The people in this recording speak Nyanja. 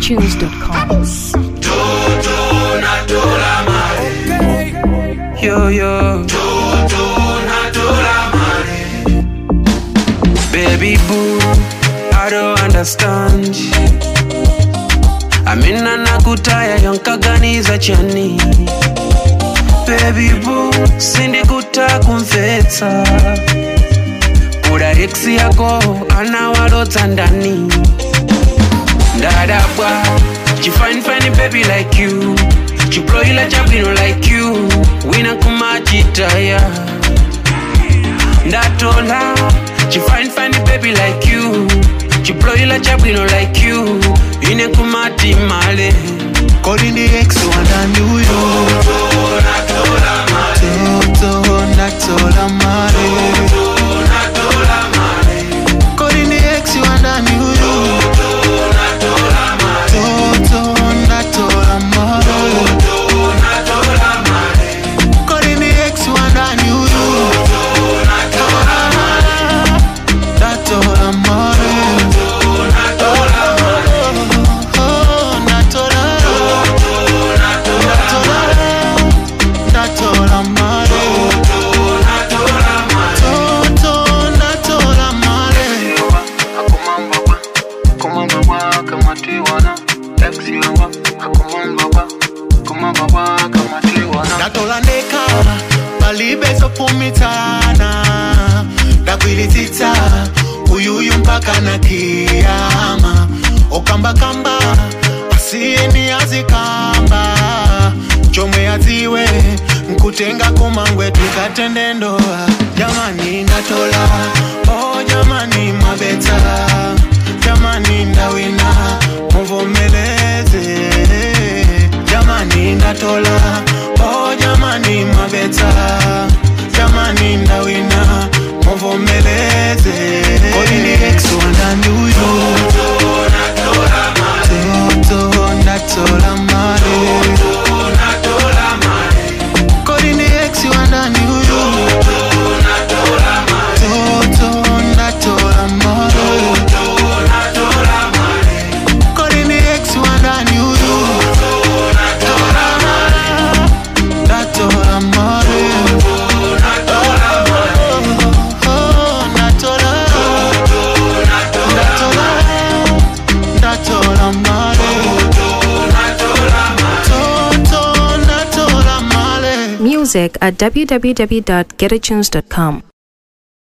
getatunes.com. Yo yo, baby boo, I don't understand. Amina nakutaya yankaganiza chani. Baby boo, sindikuta kumfetsa. Kuda ex yako anawalota ndani. Ndadabwa, she fine baby like you. She blow you like Jabino like you. Wina kumachitaya. Ndatola, she fine baby like you. She blow you like Jabino like you. Ine kumati male. Calling the ex wanda new yo. Natola mare. Calling the ex wanda new yo. Natola mare. Calling the ex wanda new yo. Natola mare. Natolandeka balibezo pumitana dakwilitita uyuyu mpaka na kiyama okamba kamba asieni azikamba chomwe aziwe nkutenga kumangwe tukatende ndoa. Jamani ndatola, oh jamani mabeta, jamani ndawina muvomeleze. Jamani ndatola, oh jamani mabeta, jamani ndawina muvomeleze. Calling the ex wanda new yo. Natola mare. Calling the ex wanda new yo. Natola mare. Calling the ex wanda new yo. Natola mare. Music at www.getatunes.com.